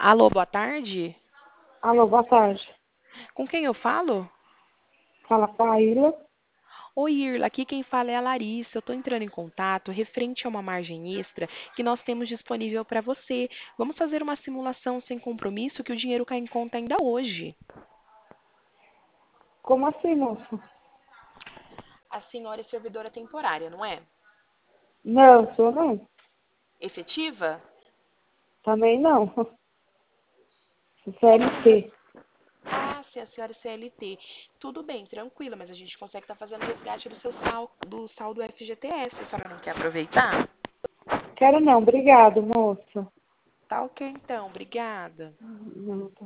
Alô, boa tarde. Alô, boa tarde. Com quem eu falo? Fala com a Ilha. Oi, Irla, aqui quem fala é a Larissa. Eu estou entrando em contato referente a uma margem extra que nós temos disponível para você. Vamos fazer uma simulação sem compromisso que o dinheiro cai em conta ainda hoje. Como assim, moça? A senhora é servidora temporária, não é? Não, sou não. Efetiva? Também não. CLT. Ah, se a senhora é CLT. Tudo bem, tranquila, mas a gente consegue estar fazendo resgate do saldo FGTS. A senhora não quer aproveitar? Quero não, obrigado, moça. Tá ok, então. Obrigada. Não, tá.